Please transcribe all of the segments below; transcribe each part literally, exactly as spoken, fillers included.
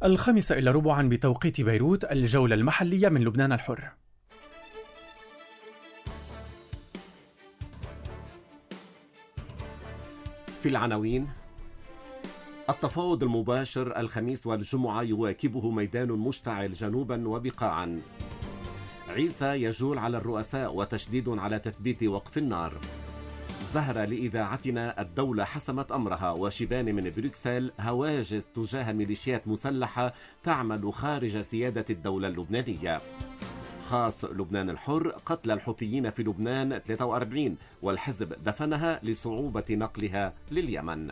الخامسة إلى ربعا بتوقيت بيروت، الجولة المحلية من لبنان الحر. في العناوين: التفاوض المباشر الخميس والجمعة يواكبه ميدان مشتعل جنوبا وبقاعا. عيسى يجول على الرؤساء وتشديد على تثبيت وقف النار. زهرة لإذاعتنا: الدولة حسمت أمرها. وشيبان من بروكسل: هواجس تجاه ميليشيات مسلحة تعمل خارج سيادة الدولة اللبنانية. خاص لبنان الحر: قتل الحوثيين في لبنان ثلاثة وأربعين والحزب دفنها لصعوبة نقلها لليمن.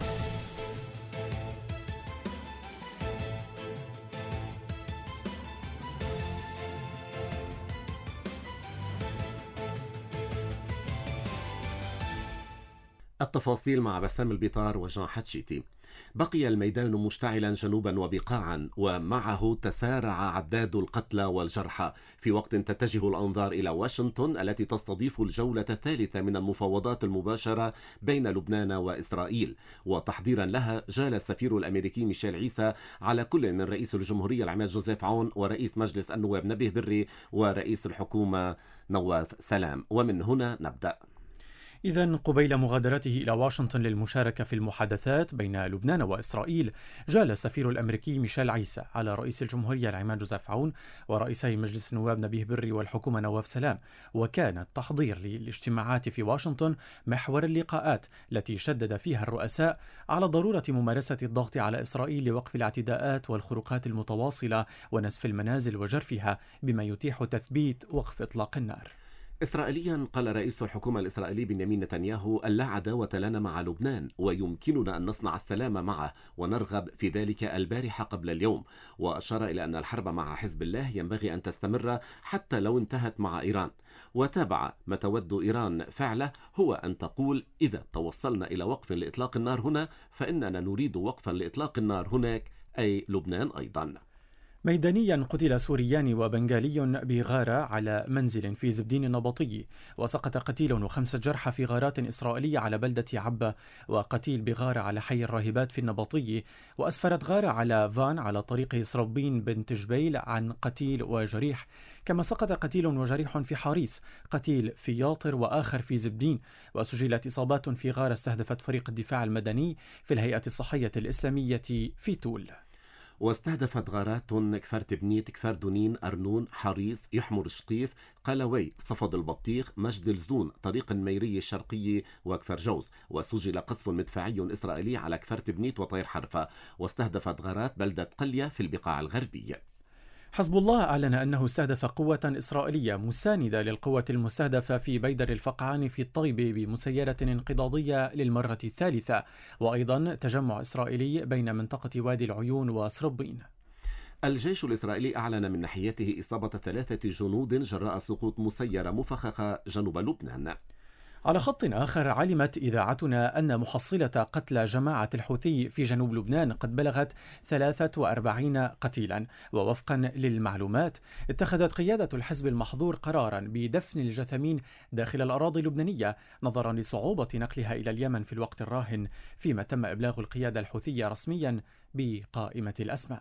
التفاصيل مع بسام البيطار وجان حتشيتي. بقي الميدان مشتعلا جنوبا وبقاعا، ومعه تسارع عداد القتلى والجرحى، في وقت تتجه الأنظار إلى واشنطن التي تستضيف الجولة الثالثة من المفاوضات المباشرة بين لبنان وإسرائيل. وتحضيرا لها جال السفير الأمريكي ميشيل عيسى على كل من رئيس الجمهورية العماد جوزيف عون ورئيس مجلس النواب نبيه بري ورئيس الحكومة نواف سلام. ومن هنا نبدأ. إذن قبيل مغادرته إلى واشنطن للمشاركة في المحادثات بين لبنان وإسرائيل، جال السفير الأمريكي ميشيل عيسى على رئيس الجمهورية العماد جوزيف عون ورئيسي مجلس النواب نبيه بري والحكومة نواف سلام. وكان التحضير للاجتماعات في واشنطن محور اللقاءات التي شدد فيها الرؤساء على ضرورة ممارسة الضغط على إسرائيل لوقف الاعتداءات والخروقات المتواصلة ونسف المنازل وجرفها، بما يتيح تثبيت وقف إطلاق النار. إسرائيليا: قال رئيس الحكومة الإسرائيلي بنيامين نتنياهو: اللا عداوة لنا مع لبنان، ويمكننا أن نصنع السلام معه، ونرغب في ذلك البارحة قبل اليوم. وأشار إلى أن الحرب مع حزب الله ينبغي أن تستمر حتى لو انتهت مع إيران. وتابع: ما تود إيران فعله هو أن تقول إذا توصلنا إلى وقف لإطلاق النار هنا فإننا نريد وقفا لإطلاق النار هناك، أي لبنان أيضا. ميدانيا: قتل سوريان وبنغالي بغارة على منزل في زبدين النبطي، وسقط قتيل وخمسة جرحى في غارات إسرائيلية على بلدة عبة، وقتيل بغارة على حي الراهبات في النبطي. وأسفرت غارة على فان على طريق سربين بنت جبيل عن قتيل وجريح، كما سقط قتيل وجريح في حاريس، قتيل في ياطر وآخر في زبدين. وسجلت إصابات في غارة استهدفت فريق الدفاع المدني في الهيئة الصحية الإسلامية في تول. واستهدفت غارات كفر تبنيت، كفر دونين، أرنون، حريص، يحمر شقيف، قلوي، صفد البطيخ، مجد الزون، طريق الميرية الشرقية وكفر جوز. وسجل قصف مدفعي إسرائيلي على كفر تبنيت وطير حرفة. واستهدفت غارات بلدة قلية في البقاع الغربية. حزب الله أعلن أنه استهدف قوة إسرائيلية مساندة للقوة المستهدفة في بيدر الفقعان في الطيب بمسيرة انقضاضية للمرة الثالثة، وأيضا تجمع إسرائيلي بين منطقة وادي العيون وسربين. الجيش الإسرائيلي أعلن من ناحيته إصابة ثلاثة جنود جراء سقوط مسيرة مفخخة جنوب لبنان. على خط آخر، علمت إذاعتنا أن محصلة قتل جماعة الحوثي في جنوب لبنان قد بلغت ثلاثة وأربعين قتيلا. ووفقا للمعلومات، اتخذت قيادة الحزب المحظور قرارا بدفن الجثامين داخل الأراضي اللبنانية نظرا لصعوبة نقلها إلى اليمن في الوقت الراهن، فيما تم إبلاغ القيادة الحوثية رسميا بقائمة الأسماء.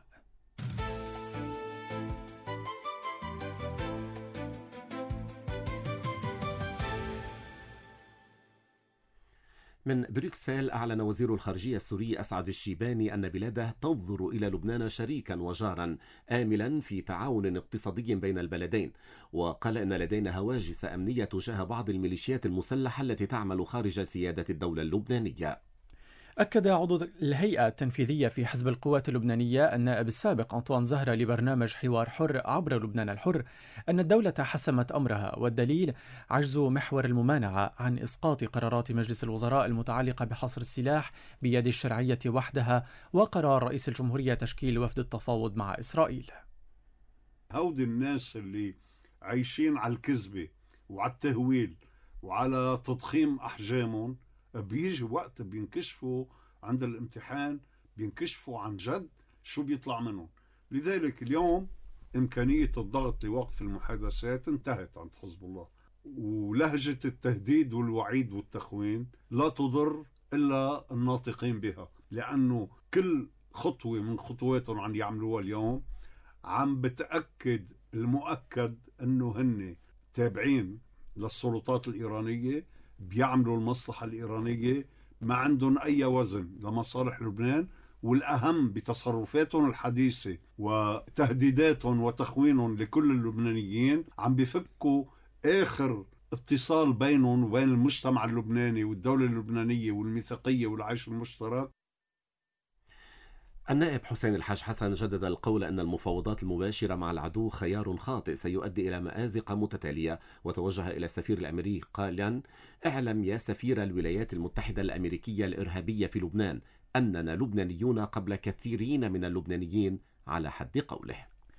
من بروكسل: أعلن وزير الخارجية السوري أسعد الشيباني أن بلاده تنظر إلى لبنان شريكا وجارا آملا في تعاون اقتصادي بين البلدين. وقال إن لدينا هواجس أمنية تجاه بعض الميليشيات المسلحة التي تعمل خارج سيادة الدولة اللبنانية. أكد عضو الهيئة التنفيذية في حزب القوات اللبنانية النائب السابق أنطوان زهرة لبرنامج حوار حر عبر لبنان الحر أن الدولة حسمت أمرها، والدليل عجز محور الممانعة عن إسقاط قرارات مجلس الوزراء المتعلقة بحصر السلاح بيد الشرعية وحدها، وقرار رئيس الجمهورية تشكيل وفد التفاوض مع إسرائيل. هودي الناس اللي عايشين على الكذبة وعلى التهويل وعلى تضخيم أحجامهم، بيجي وقت بينكشفوا عند الامتحان، بينكشفوا عن جد شو بيطلع منهم. لذلك اليوم إمكانية الضغط لوقف المحادثات انتهت عند حزب الله، ولهجة التهديد والوعيد والتخوين لا تضر إلا الناطقين بها، لأنه كل خطوة من خطواتهم عم يعملوها اليوم، عم بتأكد المؤكد أنه هن تابعين للسلطات الإيرانية، بيعملوا المصلحة الإيرانية، ما عندهم أي وزن لمصالح لبنان. والأهم بتصرفاتهم الحديثة وتهديداتهم وتخوينهم لكل اللبنانيين عم بفكوا آخر اتصال بينهم وبين المجتمع اللبناني والدولة اللبنانية والميثاقية والعيش المشترك. النائب حسين الحاج حسن جدد القول أن المفاوضات المباشرة مع العدو خيار خاطئ سيؤدي إلى مآزق متتالية، وتوجه إلى السفير الأمريكي قائلا: اعلم يا سفير الولايات المتحدة الأمريكية الإرهابية في لبنان أننا لبنانيون قبل كثيرين من اللبنانيين، على حد قوله.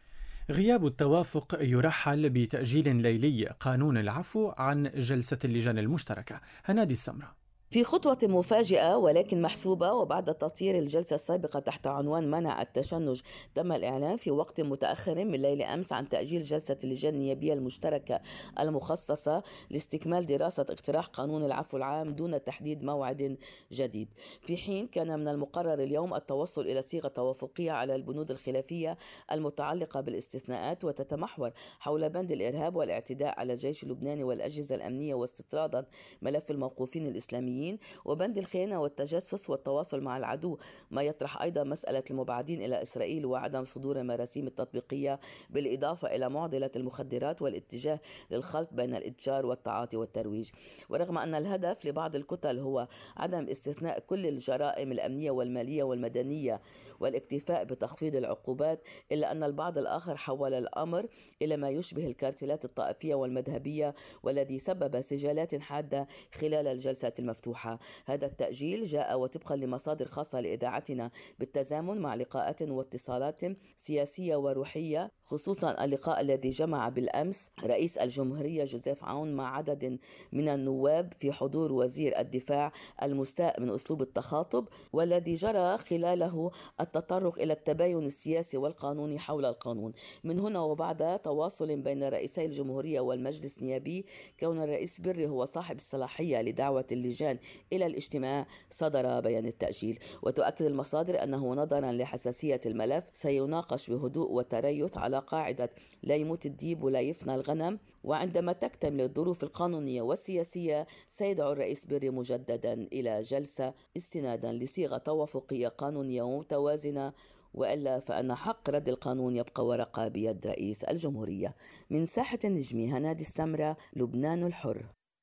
غياب التوافق يرحل بتأجيل ليلي قانون العفو عن جلسة اللجان المشتركة. هنادي السمرة. في خطوة مفاجئة ولكن محسوبة وبعد تطير الجلسة السابقة تحت عنوان منع التشنج، تم الإعلان في وقت متأخر من ليل أمس عن تأجيل جلسة اللجان النيابية المشتركة المخصصة لاستكمال دراسة اقتراح قانون العفو العام دون تحديد موعد جديد، في حين كان من المقرر اليوم التوصل إلى صيغة توافقية على البنود الخلافية المتعلقة بالاستثناءات، وتتمحور حول بند الإرهاب والاعتداء على الجيش اللبناني والأجهزة الأمنية، واستطرادا ملف الموقوفين الإسلاميين، وبند الخيانة والتجسس والتواصل مع العدو، ما يطرح أيضا مسألة المبعدين إلى إسرائيل وعدم صدور مراسيم التطبيقية، بالإضافة إلى معضلة المخدرات والاتجاه للخلط بين الإتجار والتعاطي والترويج. ورغم أن الهدف لبعض الكتل هو عدم استثناء كل الجرائم الأمنية والمالية والمدنية والاكتفاء بتخفيض العقوبات، إلا أن البعض الآخر حول الأمر إلى ما يشبه الكارتيلات الطائفية والمذهبية، والذي سبب سجالات حادة خلال الجلسة المفتوحة. هذا التأجيل جاء وطبقا لمصادر خاصة لإذاعتنا بالتزامن مع لقاءات واتصالات سياسية وروحية، خصوصا اللقاء الذي جمع بالأمس رئيس الجمهورية جوزيف عون مع عدد من النواب في حضور وزير الدفاع المستاء من أسلوب التخاطب، والذي جرى خلاله التطرق إلى التباين السياسي والقانوني حول القانون. من هنا وبعد تواصل بين رئيسي الجمهورية والمجلس النيابي، كون الرئيس بري هو صاحب الصلاحية لدعوة اللجان إلى الاجتماع، صدر بيان التأجيل. وتؤكد المصادر أنه نظرا لحساسية الملف سيناقش بهدوء وتريث على قاعدة لا يموت الديب ولا يفنى الغنم، وعندما تكتمل الظروف القانونية والسياسية سيدعو الرئيس بري مجددا إلى جلسة استنادا لصيغة توافقية قانونية متوازنة، وإلا فأن حق رد القانون يبقى ورقة بيد رئيس الجمهورية. من ساحة النجمي، هنادي السمرة، لبنان الحر.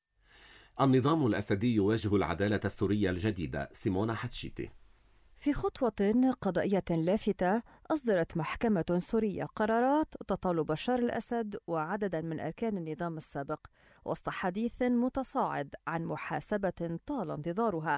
النظام الأسدي يواجه العدالة السورية الجديدة. سيمونا حتشيتي. في خطوة قضائية لافتة، أصدرت محكمة سورية قرارات تطال بشار الأسد وعددا من أركان النظام السابق، وسط حديث متصاعد عن محاسبة طال انتظارها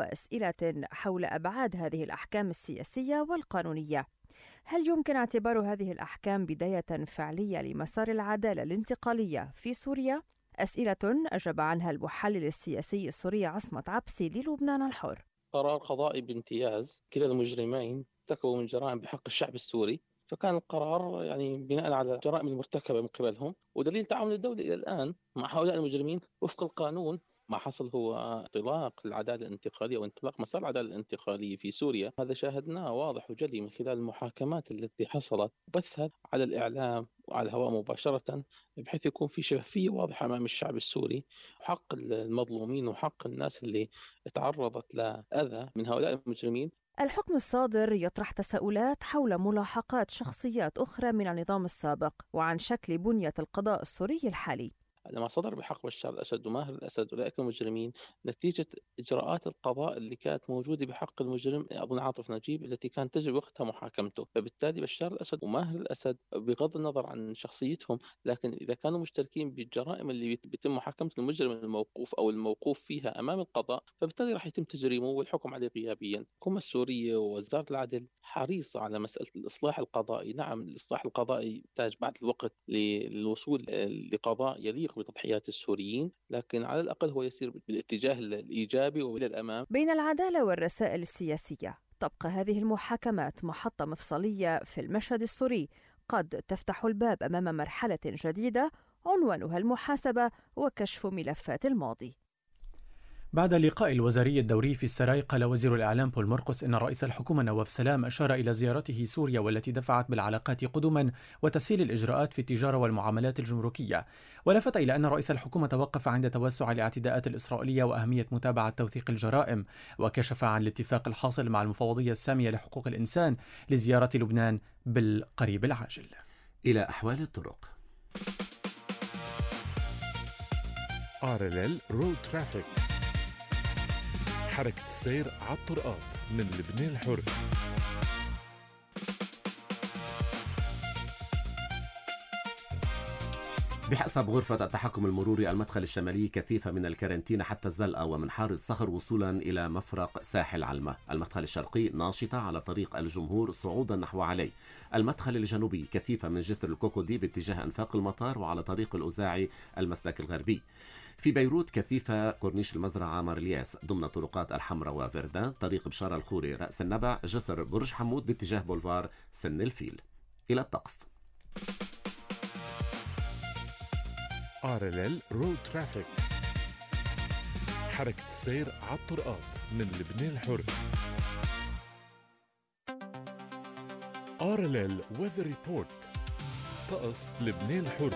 وأسئلة حول أبعاد هذه الأحكام السياسية والقانونية. هل يمكن اعتبار هذه الأحكام بداية فعلية لمسار العدالة الانتقالية في سوريا؟ أسئلة أجاب عنها المحلل السياسي السوري عصمت عبسي للبنان الحر. قرار قضائي بامتياز، كلا المجرمين ارتكبوا من جرائم بحق الشعب السوري، فكان القرار يعني بناء على الجرائم المرتكبة من قبلهم، ودليل تعاون الدولة إلى الآن مع هؤلاء المجرمين وفق القانون. ما حصل هو انطلاق العدالة الانتقالية وانطلاق مسار العدالة الانتقالية في سوريا، هذا شاهدناه واضح وجلي من خلال المحاكمات التي حصلت وبثت على الإعلام وعلى الهواء مباشرة، بحيث يكون في شفافية واضحة أمام الشعب السوري، وحق المظلومين وحق الناس اللي تعرضت لأذى من هؤلاء المجرمين. الحكم الصادر يطرح تساؤلات حول ملاحقات شخصيات أخرى من النظام السابق وعن شكل بنية القضاء السوري الحالي. لما صدر بحق بشار الأسد وماهر الأسد أولئك المجرمين نتيجة إجراءات القضاء اللي كانت موجودة بحق المجرم أظن عاطف نجيب التي كانت تجري وقتها محاكمته، فبالتالي بشار الأسد وماهر الأسد بغض النظر عن شخصيتهم، لكن إذا كانوا مشتركين بالجرائم اللي بيتم محاكمة المجرم الموقوف أو الموقوف فيها أمام القضاء، فبالتالي راح يتم تجريمه والحكم عليه غيابيا. الحكومة السورية ووزارة العدل حريصة على مسألة الإصلاح القضائي. نعم، الإصلاح القضائي يحتاج بعض الوقت للوصول لقضاء يليق بتضحيات السوريين، لكن على الأقل هو يسير بالاتجاه الإيجابي وإلى الأمام. بين العدالة والرسائل السياسية، تبقى هذه المحاكمات محطة مفصلية في المشهد السوري قد تفتح الباب أمام مرحلة جديدة عنوانها المحاسبة وكشف ملفات الماضي. بعد اللقاء الوزاري الدوري في السراي، قال وزير الإعلام بول مرقس إن رئيس الحكومة نواف سلام أشار إلى زيارته سوريا والتي دفعت بالعلاقات قدما وتسهيل الإجراءات في التجارة والمعاملات الجمركية، ولفت إلى أن رئيس الحكومة توقف عند توسع الاعتداءات الإسرائيلية وأهمية متابعة توثيق الجرائم، وكشف عن الاتفاق الحاصل مع المفوضية السامية لحقوق الإنسان لزيارة لبنان بالقريب العاجل. إلى أحوال الطرق. ارلل رود ترافيك، حركة السير على الطرقات من لبنان الحر. بحسب غرفة التحكم المروري، المدخل الشمالي كثيفة من الكارنتينا حتى الزلقة ومن حارة صخر وصولا إلى مفرق ساحل علمة. المدخل الشرقي ناشطة على طريق الجمهور صعودا نحو علي. المدخل الجنوبي كثيفة من جسر الكوكودي باتجاه أنفاق المطار وعلى طريق الأوزاعي المسلك الغربي. في بيروت كثيفة كورنيش المزرعة مارلياس ضمن طرقات الحمراء وفردان، طريق بشارة الخوري رأس النبع، جسر برج حمود باتجاه بولفار سن الفيل. إلى الطقس. ارلل رود ترافيك، حركة السير على الطرقات من لبنان الحر. ارلل ويذر ريبورت، طقس لبنان الحر.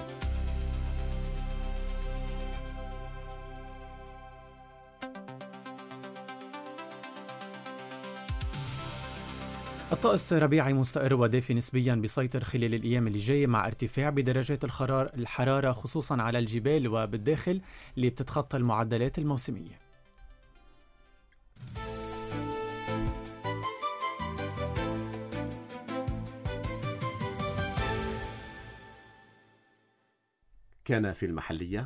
الطقس ربيعي مستقر ودافي نسبيا بيسيطر خلال الأيام اللي جاية، مع ارتفاع بدرجات الحرارة خصوصا على الجبال وبالداخل اللي بتتخطى المعدلات الموسمية. كان في المحلية.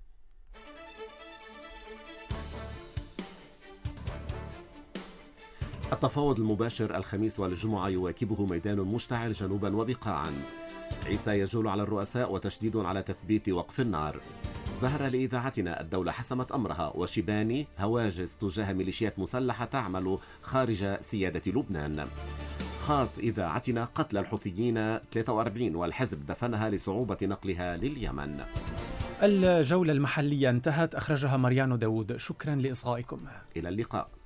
التفاوض المباشر الخميس والجمعة يواكبه ميدان مشتعل جنوبا وبقاعا. عيسى يجول على الرؤساء وتشديد على تثبيت وقف النار. ظهر لإذاعتنا الدولة حسمت أمرها، وشيباني هواجس تجاه ميليشيات مسلحة تعمل خارج سيادة لبنان. خاص إذاعتنا قتل الحوثيين ثلاثة وأربعين والحزب دفنها لصعوبة نقلها لليمن. الجولة المحلية انتهت، أخرجها مريانو داود. شكرا لإصغائكم. إلى اللقاء.